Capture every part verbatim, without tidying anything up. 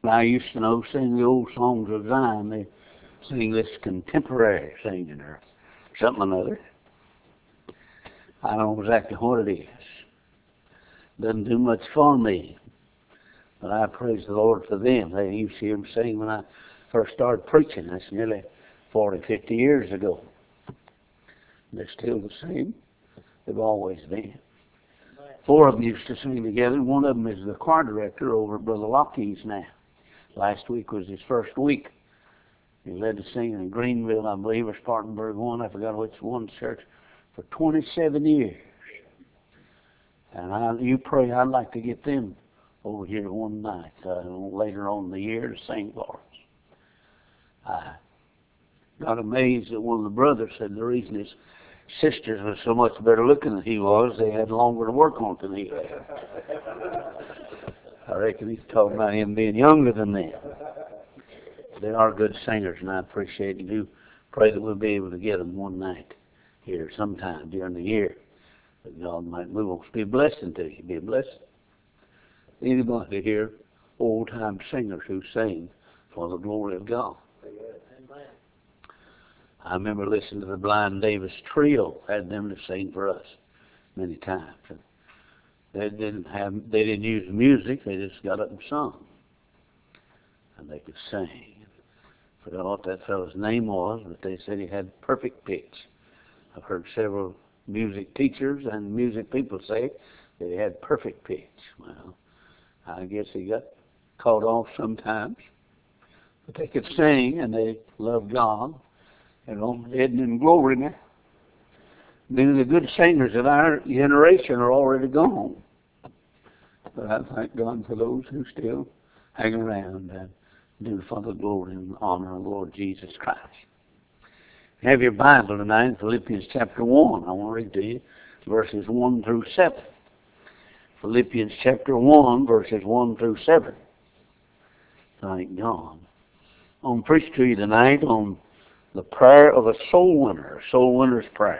I used to know sing the old songs of Zion. They sing this contemporary singing or something or another. I don't know exactly what it is. Doesn't do much for me. But I praise the Lord for them. They used to hear them sing when I first started preaching. That's nearly forty, fifty years ago. They're still the same. They've always been. Four of them used to sing together. One of them is the choir director over at Brother Lockheed's now. Last week was his first week. He led us singing in Greenville, I believe, or Spartanburg one. I forgot which one church. For twenty-seven years. And I, you pray I'd like to get them over here one night, uh, later on in the year, to sing for us. I got amazed that one of the brothers said the reason his sisters were so much better looking than he was, they had longer to work on than he had. I reckon he's talking about him being younger than them. They are good singers, and I appreciate it. Do pray that we'll be able to get them one night here sometime during the year. That God might move on. Be a blessing to you. Be a blessing. Anybody here, old-time singers who sing for the glory of God. Amen. I remember listening to the Blind Davis Trio. Had them to sing for us many times. And they didn't have. They didn't use music. They just got up and sung, and they could sing. I forgot what that fellow's name was, but they said he had perfect pitch. I've heard several music teachers and music people say that he had perfect pitch. Well, I guess he got caught off sometimes. But they could sing, and they loved God. You know, heading in glory now. Many of the good singers of our generation are already gone. But I thank God for those who still hang around and do for the glory and honor of the Lord Jesus Christ. You have your Bible tonight in Philippians chapter one. I want to read to you verses one through seven. Philippians chapter one, verses one through seven. Thank God. I'm going to preach to you tonight on the prayer of a soul winner, a soul winner's prayer.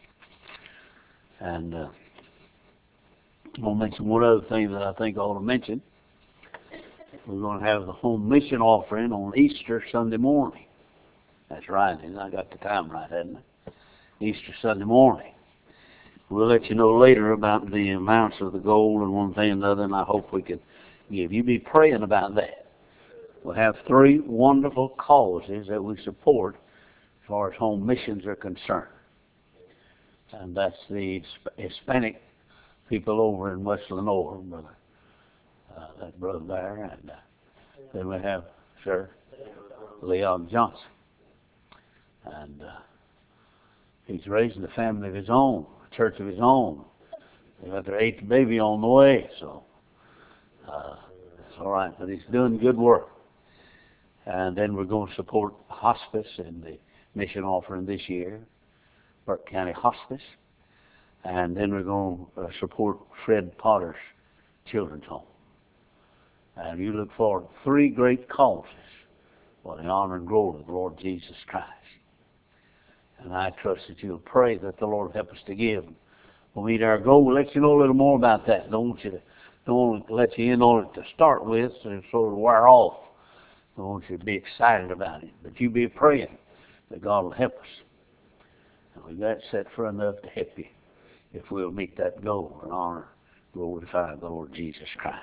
And uh, I'm going to mention one other thing that I think I ought to mention. We're going to have the home mission offering on Easter Sunday morning. That's right, and I got the time right, hadn't I? Easter Sunday morning. We'll let you know later about the amounts of the gold and one thing and another, and I hope we can give. You be praying about that. We'll have three wonderful causes that we support as far as home missions are concerned. And that's the Hispanic people over in West Lenore, brother. Uh, that brother there. And uh, then we have, sir, Leon Johnson. And uh, he's raising a family of his own, a church of his own. They got their eighth baby on the way, so uh, it's all right. But he's doing good work. And then we're going to support hospice in the mission offering this year, Burke County Hospice. And then we're going to uh, support Fred Potter's children's home. And you look forward to three great causes for the honor and glory of the Lord Jesus Christ. And I trust that you'll pray that the Lord help us to give. We'll meet our goal. We'll let you know a little more about that. Don't want you to, don't want to let you in on it to start with, so it sort of wear off. I want you to be excited about it. But you be praying that God will help us. And we've got set for enough to help you if we'll meet that goal and honor, glorify the Lord Jesus Christ.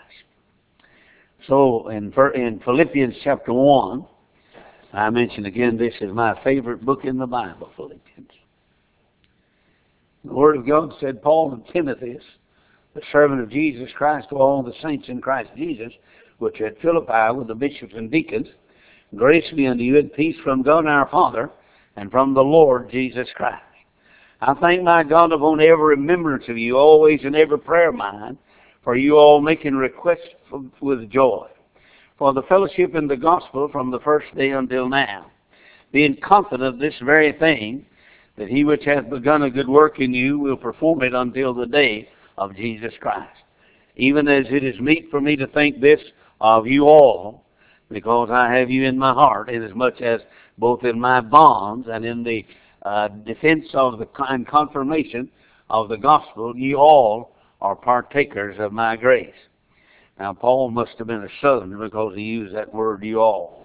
So in, in Philippians chapter one, I mention again, this is my favorite book in the Bible, Philippians. The Word of God said, Paul and Timothy, the servant of Jesus Christ, to all the saints in Christ Jesus, which are at Philippi with the bishops and deacons, grace be unto you and peace from God our Father and from the Lord Jesus Christ. I thank my God upon every remembrance of you, always in every prayer of mine, for you all making requests with joy, for the fellowship in the gospel from the first day until now, being confident of this very thing, that he which hath begun a good work in you will perform it until the day of Jesus Christ. Even as it is meet for me to think this of you all, because I have you in my heart, inasmuch as both in my bonds and in the uh, defense of the and confirmation of the gospel, ye all are partakers of my grace. Now, Paul must have been a Southerner because he used that word, you all.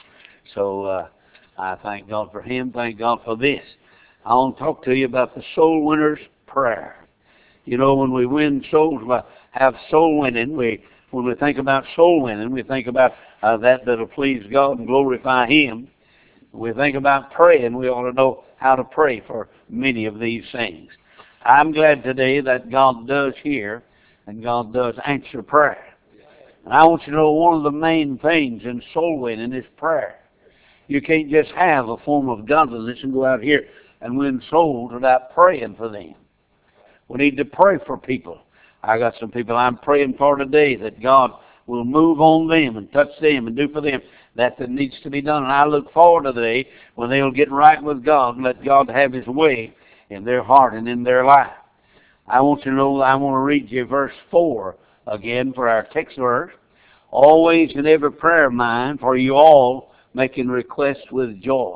So uh, I thank God for him. Thank God for this. I want to talk to you about the soul winner's prayer. You know, when we win souls, we have soul winning. We, when we think about soul winning, we think about uh, that that'll please God and glorify Him. We think about praying. We ought to know how to pray for many of these things. I'm glad today that God does hear and God does answer prayer. And I want you to know one of the main things in soul winning is prayer. You can't just have a form of godliness and go out here and win souls without praying for them. We need to pray for people. I got some people I'm praying for today that God will move on them and touch them and do for them that that needs to be done. And I look forward to the day when they'll get right with God and let God have His way in their heart and in their life. I want you to know, I want to read you verse four again for our text verse. Always in every prayer of mine for you all making requests with joy.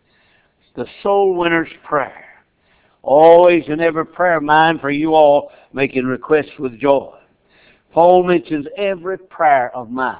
The soul winner's prayer. Always in every prayer of mine for you all making requests with joy. Paul mentions every prayer of mine.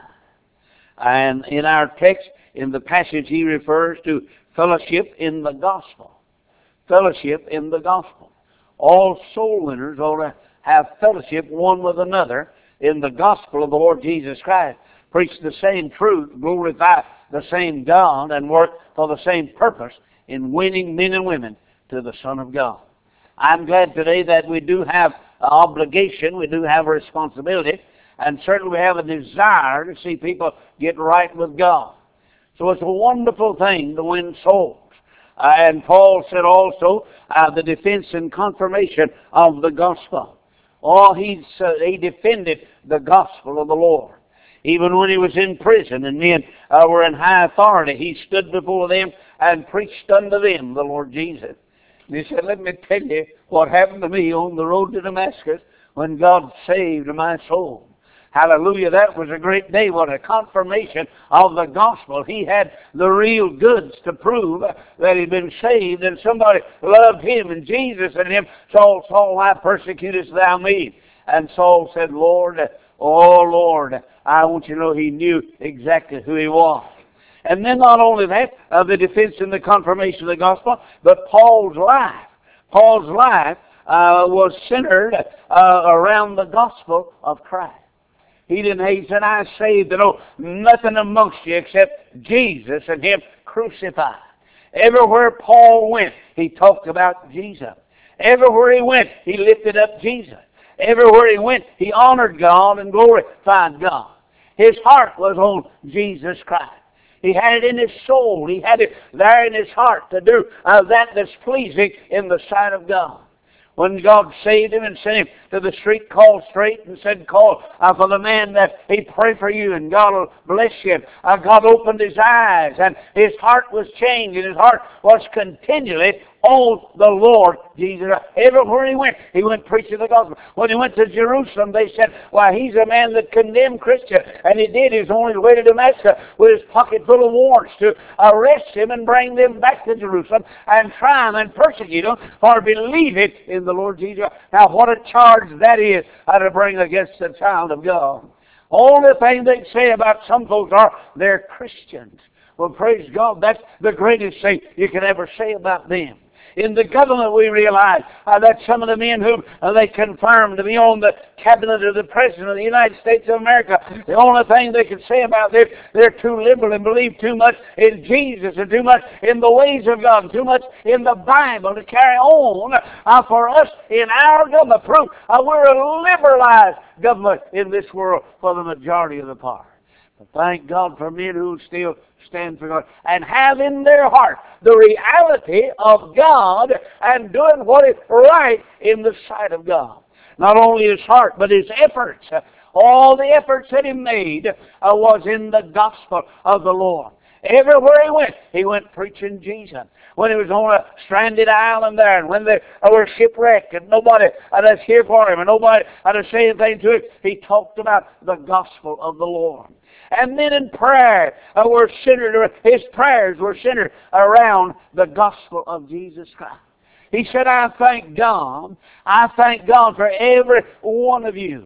And in our text, in the passage, he refers to fellowship in the gospel. Fellowship in the gospel. All soul winners ought to have fellowship one with another in the gospel of the Lord Jesus Christ. Preach the same truth, glorify the same God, and work for the same purpose in winning men and women to the Son of God. I'm glad today that we do have an obligation, we do have a responsibility, and certainly we have a desire to see people get right with God. So it's a wonderful thing to win souls. Uh, and Paul said also uh, the defense and confirmation of the gospel. Oh, he, uh, he defended the gospel of the Lord. Even when he was in prison and men uh, were in high authority, he stood before them and preached unto them the Lord Jesus. And he said, let me tell you what happened to me on the road to Damascus when God saved my soul. Hallelujah, that was a great day. What a confirmation of the gospel. He had the real goods to prove that he'd been saved and somebody loved him and Jesus and him. Saul, Saul, why persecutest thou me? And Saul said, Lord, oh Lord, I want you to know he knew exactly who he was. And then not only that, uh, the defense and the confirmation of the gospel, but Paul's life. Paul's life uh, was centered uh, around the gospel of Christ. He didn't, he said, I saved and know nothing amongst you except Jesus and Him crucified. Everywhere Paul went, he talked about Jesus. Everywhere he went, he lifted up Jesus. Everywhere he went, he honored God and glorified God. His heart was on Jesus Christ. He had it in his soul. He had it there in his heart to do uh, that that's pleasing in the sight of God. When God saved him and sent him to the street called Straight and said, call uh, for the man that he pray for you and God will bless you. Uh, God opened his eyes and his heart was changed and his heart was continually on the Lord Jesus. Everywhere he went, he went preaching the gospel. When he went to Jerusalem, they said, why, he's a man that condemned Christians. And he did. He was on his way to Damascus with his pocket full of warrants to arrest him and bring them back to Jerusalem and try him and persecute him for believing in the Lord Jesus. Now, what a charge that is uh, to bring against the child of God. Only thing they say about some folks are they're Christians. Well, praise God, that's the greatest thing you can ever say about them. In the government, we realize uh, that some of the men whom uh, they confirmed to be on the cabinet of the President of the United States of America, the only thing they can say about them, they're too liberal and believe too much in Jesus and too much in the ways of God and too much in the Bible to carry on uh, for us in our government. Proof uh, we're a liberalized government in this world for the majority of the part. Thank God for men who still stand for God and have in their heart the reality of God and doing what is right in the sight of God. Not only his heart, but his efforts. All the efforts that he made uh, was in the gospel of the Lord. Everywhere he went, he went preaching Jesus. When he was on a stranded island there, and when they were shipwrecked, and nobody had to hear for him, and nobody had to say anything to him, he talked about the gospel of the Lord. And then in prayer, uh, were centered, his prayers were centered around the gospel of Jesus Christ. He said, I thank God, I thank God for every one of you.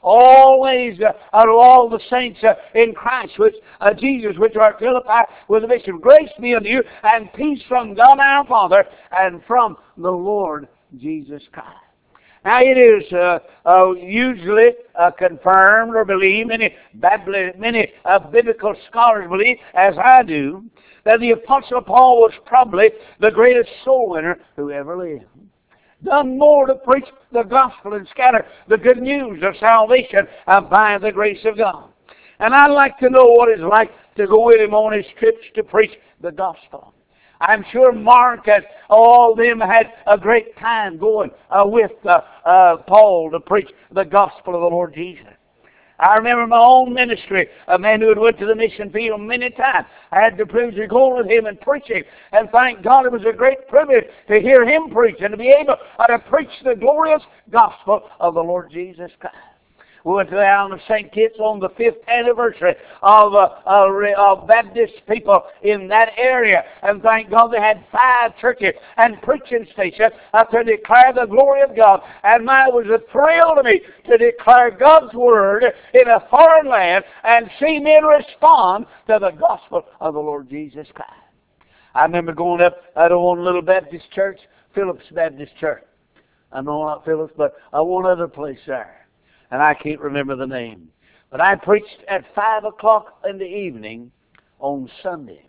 always uh, out of all the saints uh, in Christ, which uh, Jesus, which are at Philippi, with the mission. Grace be unto you, and peace from God our Father, and from the Lord Jesus Christ. Now, it is uh, uh, usually uh, confirmed or believed, many, Bibli- many uh, biblical scholars believe, as I do, that the Apostle Paul was probably the greatest soul winner who ever lived. Done more to preach the gospel and scatter the good news of salvation uh, by the grace of God. And I'd like to know what it's like to go with him on his trips to preach the gospel. I'm sure Mark and all them had a great time going uh, with uh, uh, Paul to preach the gospel of the Lord Jesus. I remember my own ministry, a man who had went to the mission field many times. I had the privilege of going with him and preaching. And thank God it was a great privilege to hear him preach and to be able uh, to preach the glorious gospel of the Lord Jesus Christ. We went to the island of Saint Kitts on the fifth anniversary of, uh, uh, of Baptist people in that area. And thank God they had five churches and preaching stations uh, to declare the glory of God. And my, it was a thrill to me to declare God's word in a foreign land and see men respond to the gospel of the Lord Jesus Christ. I remember going up at one little Baptist church, Phillips Baptist Church. I know not Phillips, but uh, one other place there. And I can't remember the name. But I preached at five o'clock in the evening on Sunday.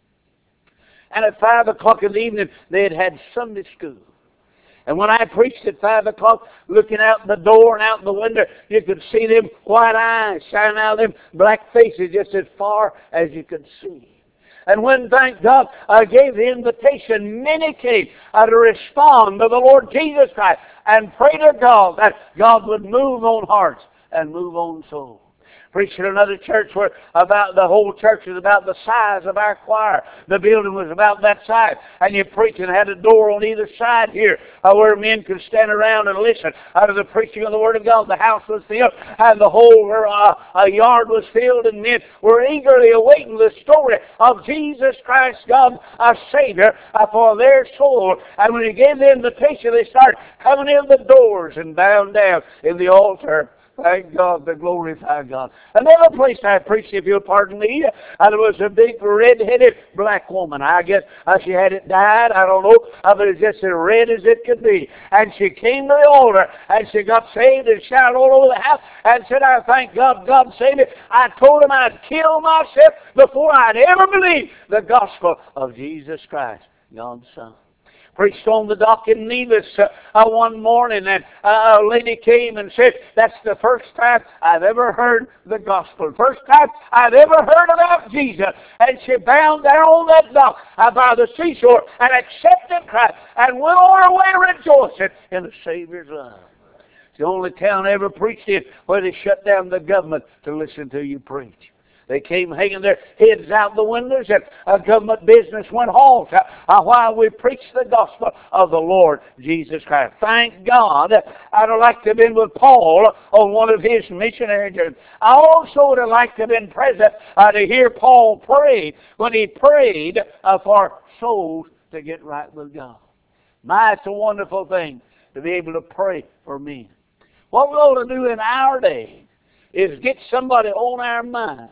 And at five o'clock in the evening, they had had Sunday school. And when I preached at five o'clock, looking out the door and out the window, you could see them white eyes shining out of them black faces just as far as you could see. And when, thank God, I gave the invitation, many came uh, to respond to the Lord Jesus Christ and pray to God that God would move on hearts and move on souls. Preached at another church where about the whole church was about the size of our choir. The building was about that size. And you preached and had a door on either side here uh, where men could stand around and listen uh, to the preaching of the Word of God. The house was filled and the whole uh, uh, yard was filled, and men were eagerly awaiting the story of Jesus Christ, God, our Savior, uh, for their soul. And when He gave the invitation, they started coming in the doors and bowing down in the altar. Thank God, to glorify God. Another place I preached, if you'll pardon me, uh, there was a big red-headed black woman. I guess uh, she had it dyed, I don't know, uh, but it's just as red as it could be. And she came to the altar, and she got saved and shouted all over the house, and said, I thank God, God saved me. I told him I'd kill myself before I'd ever believe the gospel of Jesus Christ, God's Son. Preached on the dock in Nevis uh, uh, one morning, and uh, a lady came and said, that's the first time I've ever heard the gospel. First time I've ever heard about Jesus. And she bound there on that dock uh, by the seashore and accepted Christ and went on her way rejoicing in the Savior's love. It's the only town I ever preached in where they shut down the government to listen to you preach. They came hanging their heads out the windows, and uh, government business went halt uh, while we preached the gospel of the Lord Jesus Christ. Thank God, I'd have liked to have been with Paul on one of his missionary journeys. I also would have liked to have been present uh, to hear Paul pray when he prayed uh, for souls to get right with God. My, it's a wonderful thing to be able to pray for men. What we ought to do in our day is get somebody on our mind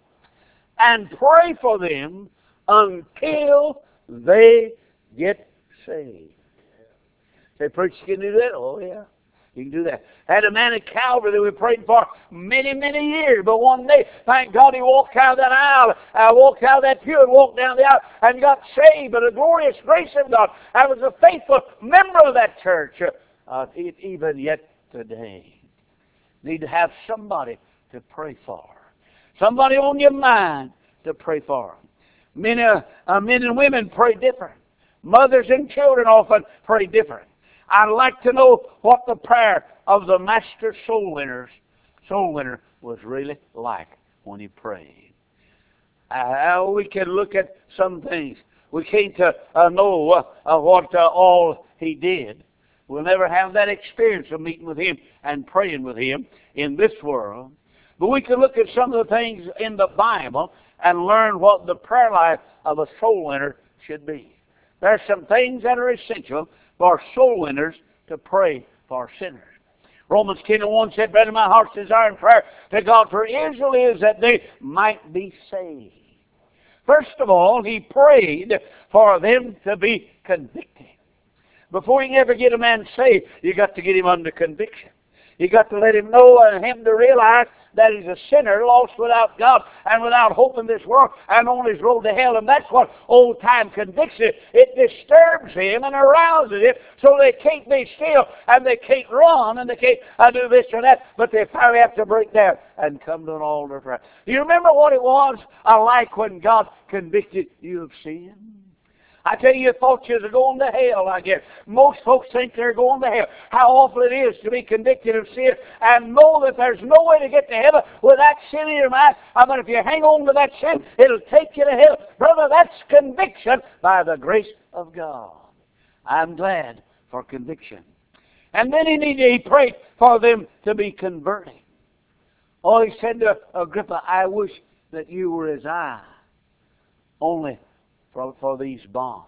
and pray for them until they get saved. Say, preacher, you can do that? Oh, yeah, you can do that. Had a man at Calvary that we prayed for many, many years, but one day, thank God, he walked out of that aisle, uh, walked out of that pew and walked down the aisle and got saved by the glorious grace of God. I was a faithful member of that church, uh, even yet today. Need to have somebody to pray for. Somebody on your mind to pray for. Men, uh, uh, men and women pray different. Mothers and children often pray different. I'd like to know what the prayer of the master soul winners, soul winner was really like when he prayed. Uh, we can look at some things. We can't uh, uh, know uh, uh, what uh, all he did. We'll never have that experience of meeting with him and praying with him in this world. But we can look at some of the things in the Bible and learn what the prayer life of a soul winner should be. There are some things that are essential for soul winners to pray for sinners. Romans ten and one said, Brethren, my heart's desire and prayer to God for Israel is that they might be saved. First of all, he prayed for them to be convicted. Before you can ever get a man saved, you got to get him under conviction. You got to let him know and him to realize that he's a sinner, lost without God and without hope in this world and on his road to hell. And that's what old time conviction. It disturbs him and arouses him so they can't be still and they can't run and they can't uh, do this or that. But they finally have to break down and come to an altar of prayer. Do you remember what it was uh, like when God convicted you of sin? I tell you, you thought you were going to hell, I guess. Most folks think they're going to hell. How awful it is to be convicted of sin and know that there's no way to get to heaven with that sin in your mind. I mean, if you hang on to that sin, it'll take you to hell. Brother, that's conviction by the grace of God. I'm glad for conviction. And then he needed, he prayed for them to be converted. Oh, he said to Agrippa, I wish that you were as I, only For, for these bonds.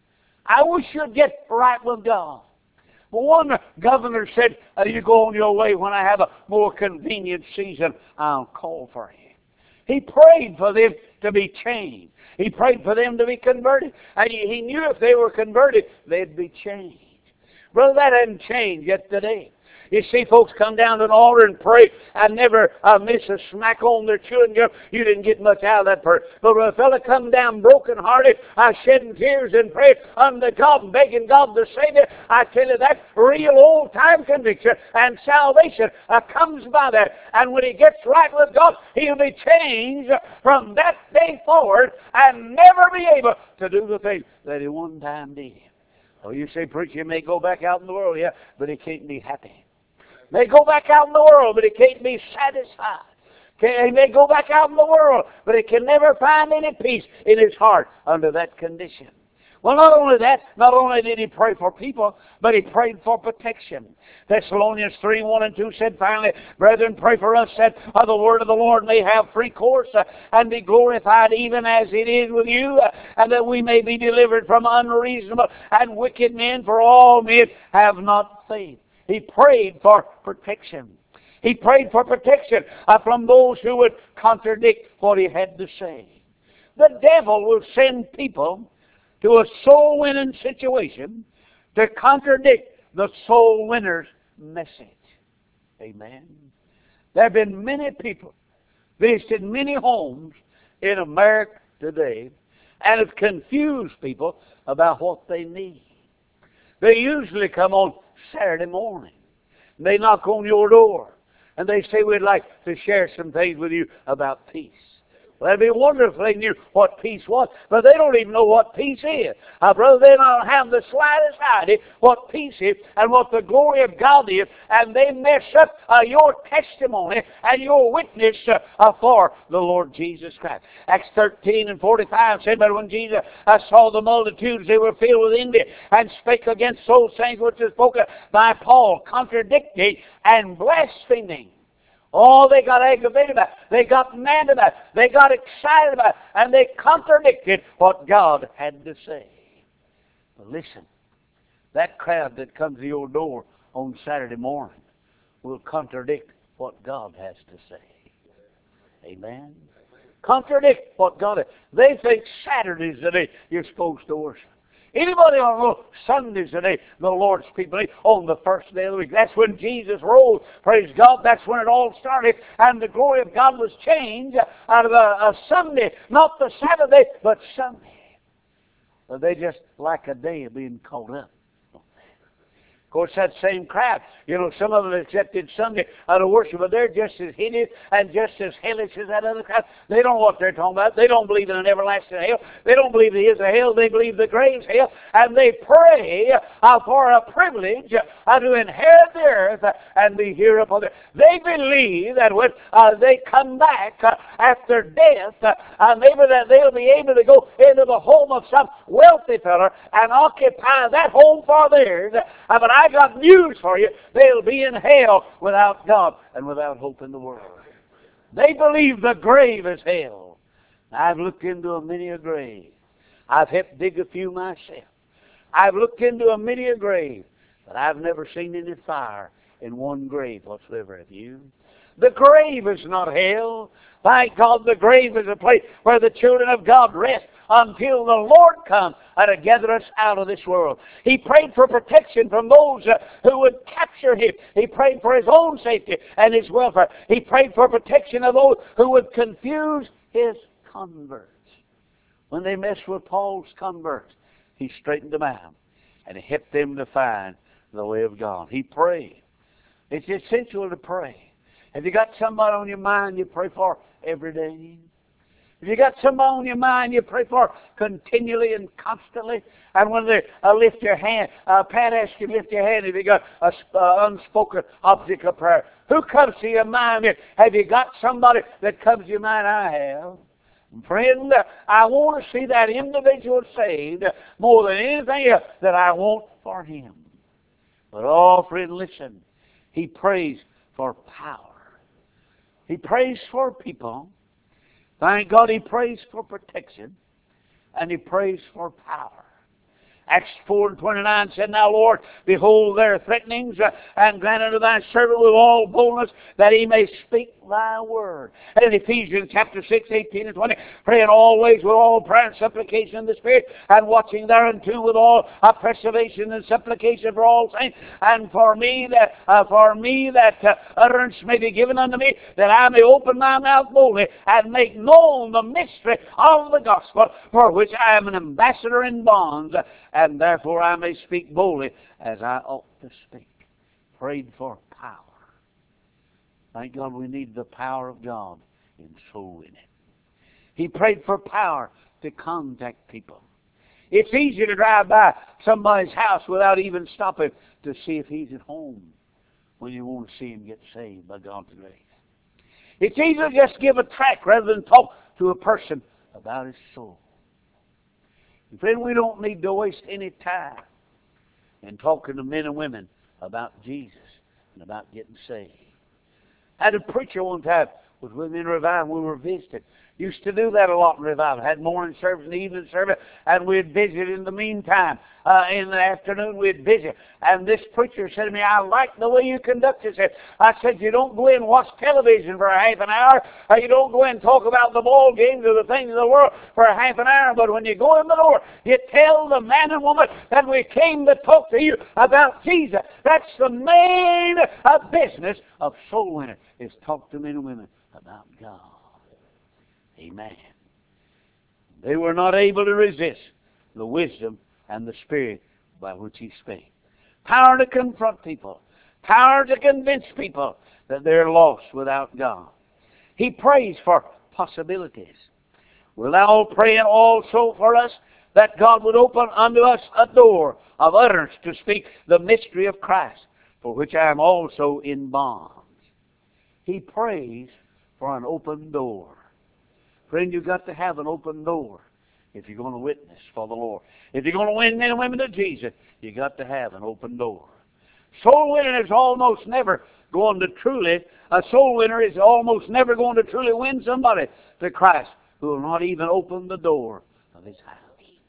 I wish you'd get right with God. But one governor said, uh, you go on your way. When I have a more convenient season, I'll call for you. He prayed for them to be changed. He prayed for them to be converted. And he, he knew if they were converted, they'd be changed. Brother, that hasn't changed yet today. You see folks come down to an altar and pray and never uh, miss a smack on their chewing gum. You didn't get much out of that person. But when a fellow come down broken-hearted, uh, shedding tears and praying unto God and begging God to save you, I tell you, that's real old-time conviction. And salvation uh, comes by that. And when he gets right with God, he'll be changed from that day forward and never be able to do the thing that he one time did. Oh, you say, preacher, he may go back out in the world, yeah, but he can't be happy. May go back out in the world, but he can't be satisfied. He may go back out in the world, but he can never find any peace in his heart under that condition. Well, not only that, not only did he pray for people, but he prayed for protection. Thessalonians three, one and two said, finally, brethren, pray for us that uh, the word of the Lord may have free course uh, and be glorified even as it is with you, uh, and that we may be delivered from unreasonable and wicked men, for all men have not faith. He prayed for protection. He prayed for protection uh, from those who would contradict what he had to say. The devil will send people to a soul-winning situation to contradict the soul winner's message. Amen. There have been many people visited many homes in America today and have confused people about what they need. They usually come on Saturday morning. They knock on your door and they say, we'd like to share some things with you about peace. Well, it'd be wonderful if they knew what peace was, but they don't even know what peace is. Uh, brother, they don't have the slightest idea what peace is and what the glory of God is, and they mess up uh, your testimony and your witness uh, uh, for the Lord Jesus Christ. Acts thirteen and forty-five said, but when Jesus uh, saw the multitudes, they were filled with envy and spake against those things which were spoken by Paul, contradicting and blaspheming. Oh, they got aggravated about it. They got mad about it. They got excited about it. And they contradicted what God had to say. But listen, that crowd that comes to your door on Saturday morning will contradict what God has to say. Amen? Contradict what God has. They think Saturday's the day you're supposed to worship. Anybody on know Sunday's the day the Lord's people eat on the first day of the week? That's when Jesus rose. Praise God. That's when it all started. And the glory of God was changed out of a, a Sunday. Not the Saturday, but Sunday. But they just like a day of being caught up. Of course, that same crowd, you know, some of them accepted Sunday out of worship, but they're just as hideous and just as hellish as that other crowd. They don't know what they're talking about. They don't believe in an everlasting hell. They don't believe there is a hell. They believe the grave's hell. And they pray uh, for a privilege uh, to inherit the earth uh, and be here upon the earth. They believe that when uh, they come back uh, after death, uh, uh, maybe that they'll be able to go into the home of some wealthy fella and occupy that home for theirs. Uh, but I got news for you. They'll be in hell without God and without hope in the world. They believe the grave is hell. I've looked into a many a grave. I've helped dig a few myself. I've looked into a many a grave, but I've never seen any fire in one grave whatsoever have you. The grave is not hell. Thank God the grave is a place where the children of God rest until the Lord comes and to gather us out of this world. He prayed for protection from those uh, who would capture him. He prayed for his own safety and his welfare. He prayed for protection of those who would confuse his converts. When they messed with Paul's converts, he straightened them out and he helped them to find the way of God. He prayed. It's essential to pray. Have you got somebody on your mind you pray for every day? Have you got somebody on your mind you pray for continually and constantly? And when they uh, lift your hand, uh, Pat asked you to lift your hand if you got an uh, unspoken object of prayer. Who comes to your mind? Have you got somebody that comes to your mind? I have. Friend, I want to see that individual saved more than anything else that I want for him. But oh, friend, listen. He prays for power. He prays for people. Thank God he prays for protection. And he prays for power. Acts four and twenty-nine said, Now, Lord, behold their threatenings, uh, and grant unto thy servant with all boldness that he may speak thy word. And in Ephesians chapter six, eighteen and twenty, praying always with all prayer and supplication in the Spirit, and watching thereunto with all uh, preservation and supplication for all saints, and for me that uh, for me that uh, utterance may be given unto me, that I may open my mouth boldly and make known the mystery of the gospel, for which I am an ambassador in bonds, and therefore I may speak boldly as I ought to speak. Prayed for power. Thank God we need the power of God in soul winning. He prayed for power to contact people. It's easy to drive by somebody's house without even stopping to see if he's at home when you want to see him get saved by God's grace. It's easy to just give a tract rather than talk to a person about his soul. And friend, we don't need to waste any time in talking to men and women about Jesus and about getting saved. I had a preacher one time was with me in revival. We were visiting. Used to do that a lot in revival. Had morning service and evening service, and we'd visit in the meantime. Uh, in the afternoon, we'd visit. And this preacher said to me, I like the way you conduct yourself. I said, you don't go in and watch television for a half an hour. Uh, you don't go in and talk about the ball games or the things of the world for a half an hour. But when you go in the door, you tell the man and woman that we came to talk to you about Jesus. That's the main uh, business of soul winner, is talk to men and women about God. Amen. They were not able to resist the wisdom and the spirit by which he spake. Power to confront people. Power to convince people that they're lost without God. He prays for possibilities. We're now praying also for us that God would open unto us a door of utterance to speak the mystery of Christ, for which I am also in bonds. He prays for an open door. Friend, you've got to have an open door if you're going to witness for the Lord. If you're going to win men and women to Jesus, you've got to have an open door. Soul winning is almost never going to truly, a soul winner is almost never going to truly win somebody to Christ who will not even open the door of his house.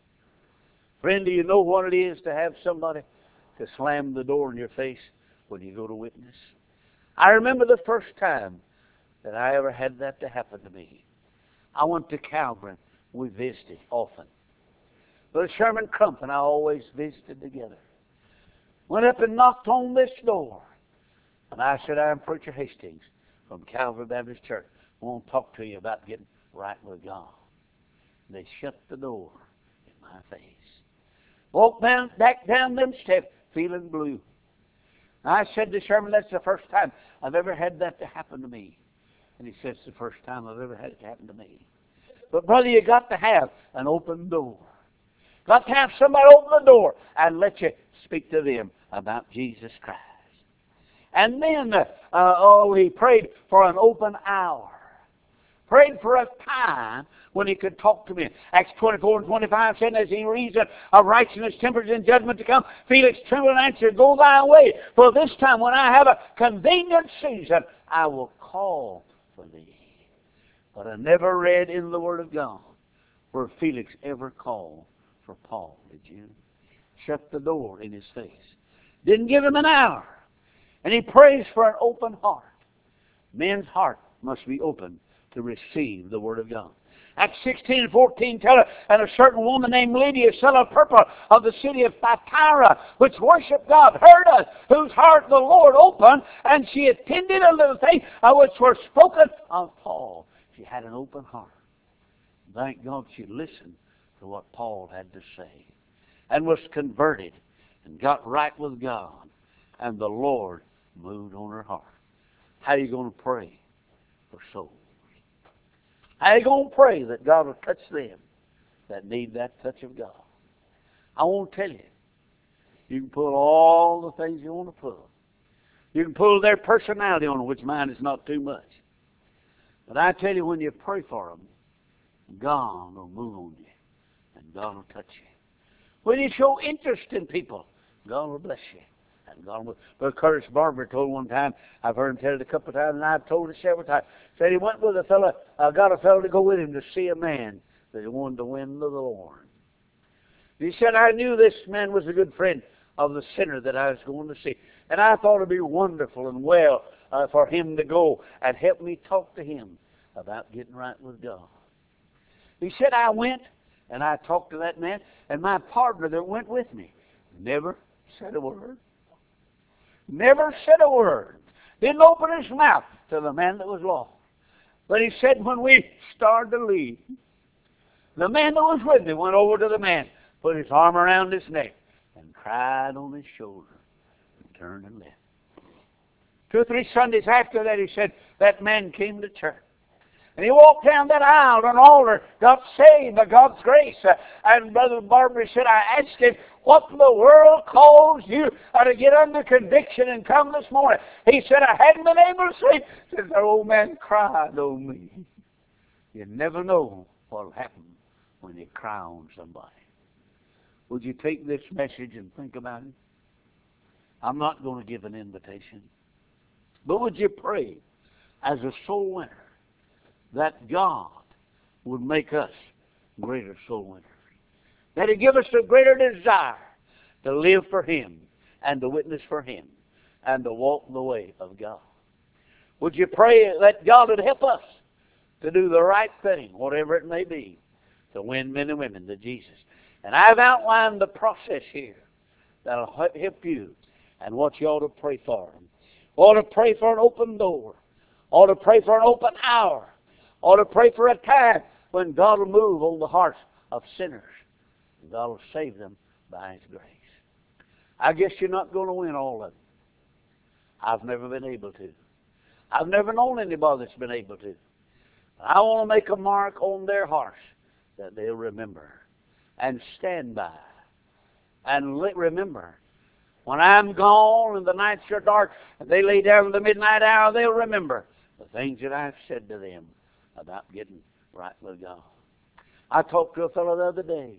Friend, do you know what it is to have somebody to slam the door in your face when you go to witness? I remember the first time that I ever had that to happen to me. I went to Calvary. We visited often. Brother Sherman Crump and I always visited together. Went up and knocked on this door. And I said, I'm Preacher Hastings from Calvary Baptist Church. I want to talk to you about getting right with God. And they shut the door in my face. Walked down, back down them steps feeling blue. I said to Sherman, that's the first time I've ever had that to happen to me. And he said, it's the first time I've ever had it happen to me. But brother, you got to have an open door. Got to have somebody open the door and let you speak to them about Jesus Christ. And then, uh, oh, he prayed for an open hour. Prayed for a time when he could talk to me. Acts twenty-four and twenty-five said, as he reasoned of righteousness, temperance, and judgment to come, Felix trembled and answered, go thy way. For this time, when I have a convenient season, I will call for thee. But I never read in the Word of God where Felix ever called for Paul, did you? Shut the door in his face. Didn't give him an hour. And he prays for an open heart. Men's heart must be open to receive the Word of God. Acts sixteen and fourteen tell us, and a certain woman named Lydia, son of Purple, of the city of Thyatira, which worshiped God, heard us, whose heart the Lord opened, and she attended unto the things which were spoken of Paul. She had an open heart. Thank God she listened to what Paul had to say, and was converted, and got right with God, and the Lord moved on her heart. How are you going to pray for souls? How are you going to pray that God will touch them that need that touch of God? I won't tell you. You can pull all the things you want to pull. You can pull their personality on them, which mine is not too much. But I tell you, when you pray for them, God will move on you, and God will touch you. When you show interest in people, God will bless you. And God will. But Curtis Barber told one time, I've heard him tell it a couple of times, and I've told it several times, said he went with a fellow, uh, got a fellow to go with him to see a man that he wanted to win to the Lord. He said, I knew this man was a good friend of the sinner that I was going to see. And I thought it would be wonderful and well uh, for him to go and help me talk to him about getting right with God. He said, I went and I talked to that man, and my partner that went with me never said a word. Never said a word. Didn't open his mouth to the man that was lost. But he said when we started to leave, the man that was with me went over to the man, put his arm around his neck, and cried on his shoulder, and turned and left. Two or three Sundays after that, he said, that man came to church. And he walked down that aisle to an altar, got saved by God's grace. Uh, and Brother Barber said, I asked him, what in the world caused you uh, to get under conviction and come this morning? He said, I hadn't been able to sleep. He said, the old man cried on me. You never know what will happen when you cry on somebody. Would you take this message and think about it? I'm not going to give an invitation. But would you pray as a soul winner that God would make us greater soul winners? That He'd give us a greater desire to live for Him and to witness for Him and to walk the way of God. Would you pray that God would help us to do the right thing, whatever it may be, to win men and women to Jesus? And I've outlined the process here that'll help you and what you ought to pray for. Ought to pray for an open door. Ought to pray for an open hour. Ought to pray for a time when God will move on the hearts of sinners. And God will save them by His grace. I guess you're not going to win all of them. I've never been able to. I've never known anybody that's been able to. I want to make a mark on their hearts that they'll remember and stand by. And remember, when I'm gone and the nights are dark and they lay down in the midnight hour, they'll remember the things that I've said to them about getting right with God. I talked to a fellow the other day.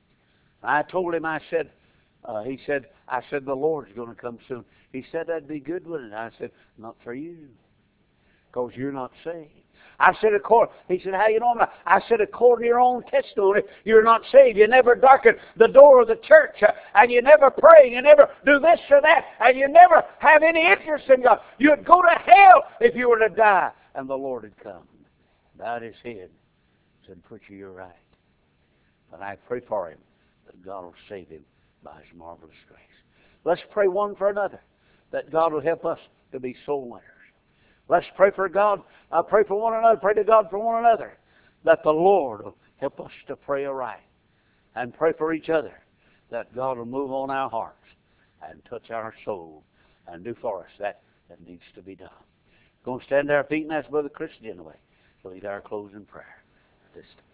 I told him, I said, uh, he said, I said, the Lord's going to come soon. He said, that'd be good, wouldn't it? I said, not for you, because you're not saved. I said, according, he said, how you know? I said, according to your own testimony, you're not saved. You never darken the door of the church, uh, and you never pray, you never do this or that, and you never have any interest in God. You'd go to hell if you were to die, and the Lord had come, bowed His head, said, preacher, you're right. But I pray for him that God will save him by His marvelous grace. Let's pray one for another, that God will help us to be soul winners. Let's pray for God. Uh, pray for one another. Pray to God for one another, that the Lord will help us to pray aright. And pray for each other, that God will move on our hearts and touch our soul and do for us that that needs to be done. We're going to stand to our feet and ask Brother Chris Genoway to lead our closing prayer at this time.